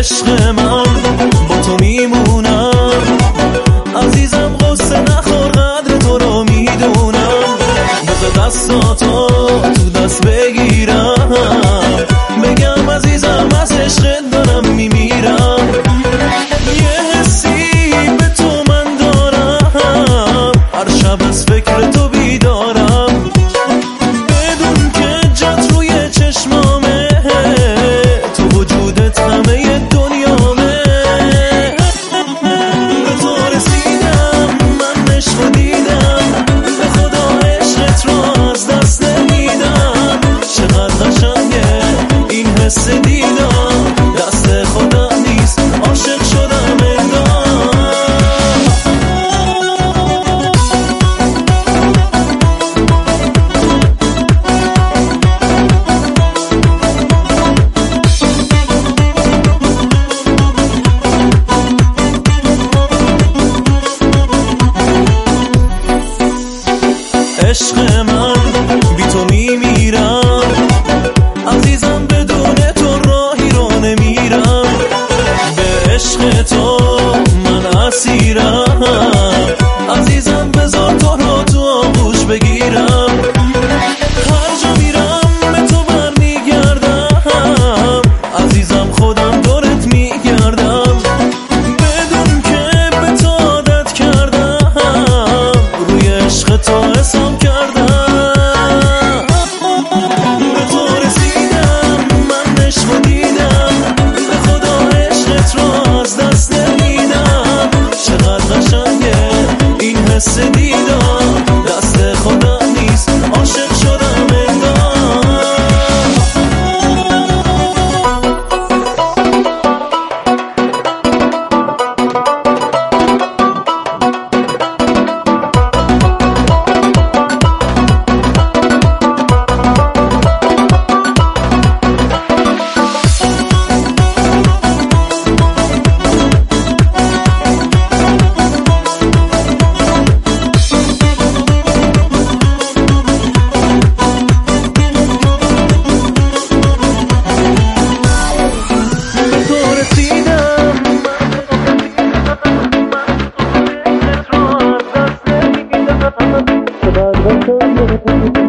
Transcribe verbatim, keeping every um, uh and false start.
عشق من با تو میمونم عزیزم، غصه نخور قدر تو رو میدونم. بذار دستاتو تو دست بگیرم بگم عزیزم از عشق دارم میمیرم. یه حسی به تو من دارم هر شب از فکر تو بیدارم بدون که جات روی چشمامه تو وجودت همه دنیامه. به تو رسیدم من عشق دیدم به خدا عشقت رو از دست نمیدم. چقدر قشنگه این حس دیدم دست خدا نیست عاشق شدم انگار. عشق من بی تو میمیرم عزیزم، بدون تو راهی رو نمیرم. به عشق تو من اسیرم عزیزم، بذار تو رو تو آغوش بگیرم. هر جا میرم به تو برمیگردم عزیزم، خودم دورت میگردم بدون که به تو عادت کردم روی عشق تو حساب کردم. به تو رسیدم من عشق دیدم به خدا عشقت رو از دست نمیدم. چقدر قشنگه این حس دیدم دست خدا نیست عاشق شدم انگار. Thank you.